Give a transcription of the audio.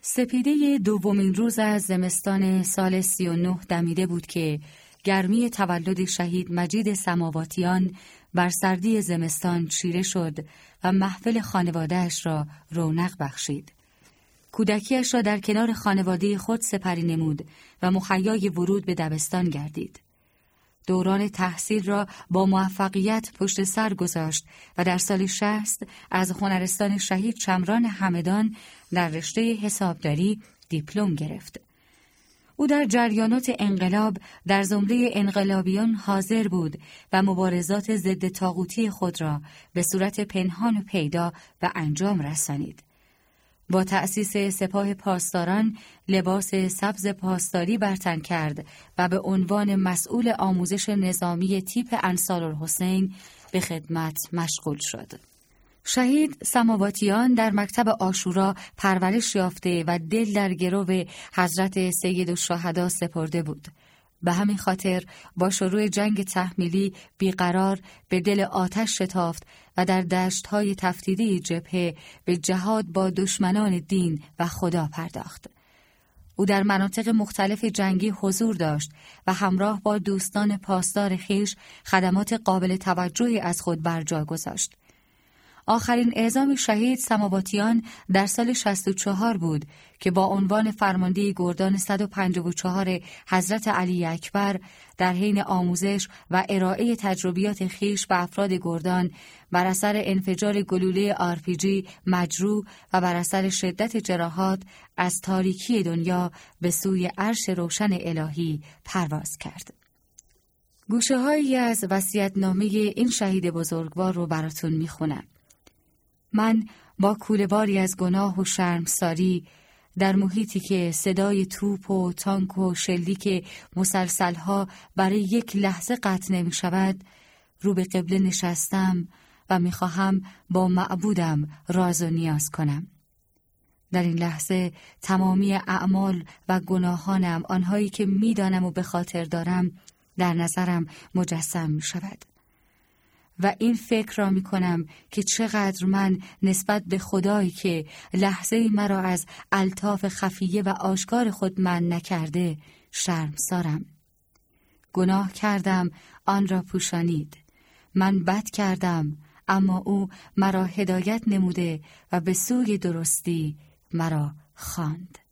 سپیده دومین روز از زمستان سال 39 دمیده بود که گرمی تولد شهید مجید سماواتیان بر سردی زمستان چیره شد و محفل خانواده‌اش را رونق بخشید. کودکیش را در کنار خانواده خود سپری نمود و مخیای ورود به دبستان گردید. دوران تحصیل را با موفقیت پشت سر گذاشت و در سال 60 از هنرستان شهید شمران همدان در رشته حسابداری دیپلم گرفت. او در جریانات انقلاب در زمره انقلابیان حاضر بود و مبارزات ضد طاغوتی خود را به صورت پنهان و پیدا به انجام رسانید. با تأسیس سپاه پاسداران لباس سبز پاسداری بر تن کرد و به عنوان مسئول آموزش نظامی تیپ انصارالحسین به خدمت مشغول شد. شهید سماواتیان در مکتب عاشورا پرورش یافته و دل در گرو حضرت سیدالشهدا سپرده بود. به همین خاطر با شروع جنگ تحمیلی بیقرار به دل آتش شتافت و در دشت‌های تفتیدی جبهه به جهاد با دشمنان دین و خدا پرداخت. او در مناطق مختلف جنگی حضور داشت و همراه با دوستان پاسدار خویش خدمات قابل توجهی از خود بر جا گذاشت. آخرین اعزام شهید سماواتیان در سال 64 بود که با عنوان فرمانده گردان 154 حضرت علی اکبر در حین آموزش و ارائه تجربیات خویش به افراد گردان بر اثر انفجار گلوله RPG مجروح و بر اثر شدت جراحات از تاریکی دنیا به سوی عرش روشن الهی پرواز کرد. گوشه‌هایی از وصیت‌نامه این شهید بزرگوار رو براتون میخونم. من با کوله‌باری از گناه و شرمساری در محیطی که صدای توپ و تانک و شلیک مسلسل‌ها برای یک لحظه قطع نمی‌شود، رو به قبله نشستم و می‌خواهم با معبودم راز و نیاز کنم. در این لحظه تمامی اعمال و گناهانم، آنهایی که می‌دانم و به خاطر دارم، در نظرم مجسم می‌شود. و این فکر را می کنم که چقدر من نسبت به خدایی که لحظه‌ای مرا از الطاف خفیه و آشکار خود منع نکرده شرمسارم. گناه کردم، آن را پوشانید. من بد کردم، اما او مرا هدایت نموده و به سوی درستی مرا خواند.